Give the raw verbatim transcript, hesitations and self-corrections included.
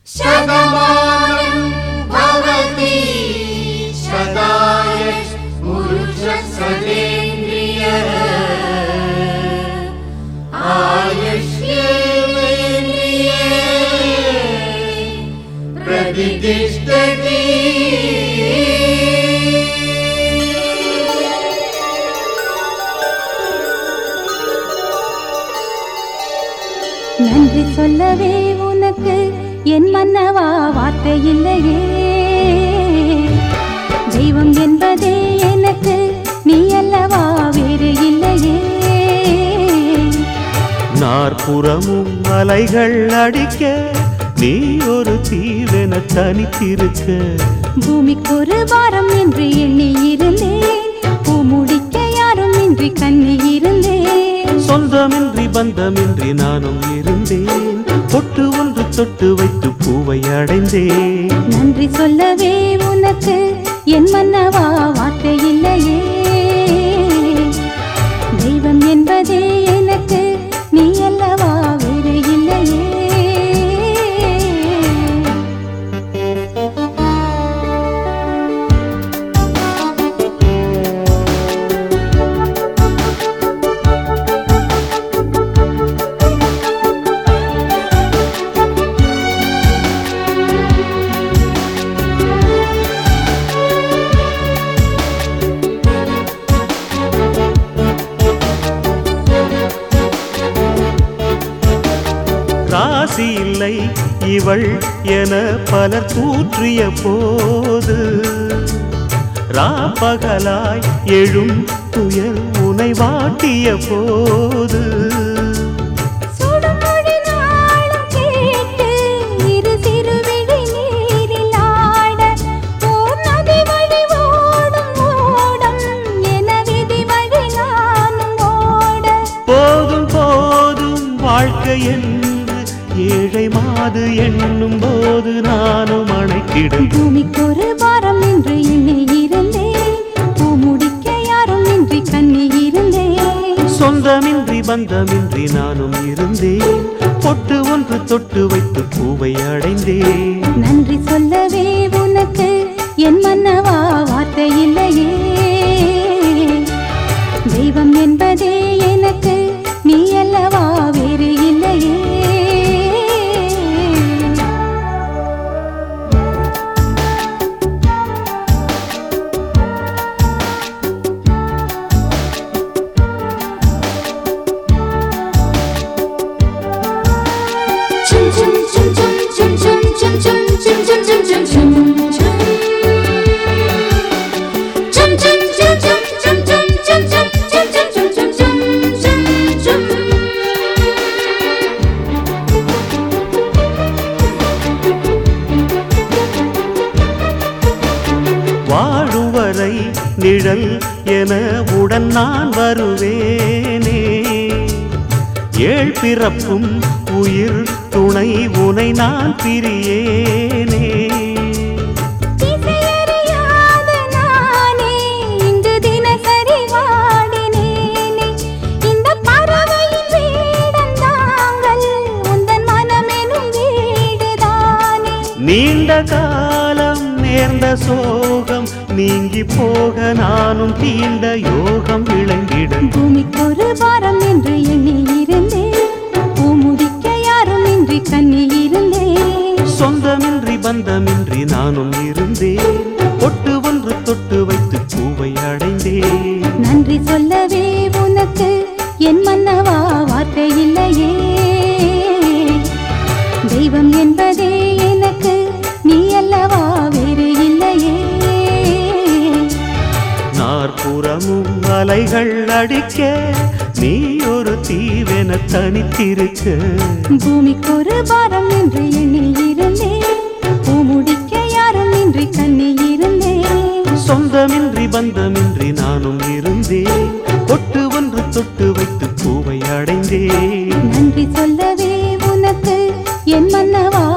शतमानं भवति शताय पुरुषसतेन्द्रियः आयुष्येवेन्द्रिये प्रतिष्ठति. நன்றி சொல்லவே உனக்கு என் மன்னவா வார்த்தை இல்லையே. தெய்வம் என்பதே எனக்கு நீ அல்லவா வேறு இல்லையே. நாற்புறமும் அலைகள் அடிக்க நீ ஒரு தீவென தனித்திருக்க. பூமிக்கு ஒரு வாரம் என்று எண்ணி இருந்தேன், பூ முடிக்க யாரும் இன்றி கண்ணி இருந்தேன். சொந்தமின்றி பந்தமின்றி நானும் இருந்தேன், பொட்டு ஒன்று தொட்டு வைத்து பூவை அடைந்தேன். நன்றி சொல்லவே உனக்கு என் மன்னவா வார்த்தை இல்லையே. தெய்வம் என்பதே எனக்கு நீ அல்லவா வேறு இல்லையே. ராசி இல்லை இவள் என பலர் தூற்றிய போது, ராப்பகலாய் எழும் துயர் உனை வாட்டிய போது, போதும் போதும் வாழ்க்கை ஏழை மாது எண்ணும் போது நானும் அணைக்கிடும். பூமிக்கு ஒரு வாரம் என்று எண்ணி இருந்தேன், பூ முடிக்க யாரும் இன்றி கண்ணி இருந்தேன். சொந்தமின்றி பந்தமின்றி நானும் இருந்தேன், பொட்டு ஒன்று தொட்டு வைத்து பூவை அடைந்தேன். நன்றி சொல்லவே உனக்கு என் மன்னவா வார்த்தை இல்லையே. தெய்வம் என்பதே எனக்கு நீ அல்லவா வேறு இல்லையே. வாழுவரை நிழல் என உடன் நான் வருவேனே. ஏழ் பிறப்பும் உயிர் துணை உனை நான் பிரியேனே. நீண்ட காலம் நேர்ந்த சோகம் நீங்கி போக நானும் தீண்ட யோகம் விளங்கிட. பூமிக்கு ஒரு வாரம் என்று எண்ணி இருந்தேன், பூ முடிக்க யாரும் இன்றி கண்ணி இருந்தேன். சொந்தமின்றி பந்தமின்றி நானும் இருந்தேன், பொட்டு ஒன்று தொட்டு வைத்து பூவை அடைந்தேன். நன்றி சொல்லவே உனக்கு என் மன்னவா வார்த்தை இல்லையே. தெய்வம் என்பதே எனக்கு நீ அல்லவா வேறு இல்லையே. நாற்புறமும் அலைகள் அடிக்க நீ ஒரு தீவென தனித்திருக்க. பூமிக்கு ஒரு வாரம் என்று எண்ணி இருந்தேன், பூ முடிக்க யாரும் இன்றி கண்ணி இருந்தேன். சொந்தமின்றி பந்தமின்றி நானும் இருந்தேன், பொட்டு ஒன்று தொட்டு வைத்து பூவை அடைந்தேன். நன்றி சொல்லவே உனக்கு என் மன்னவா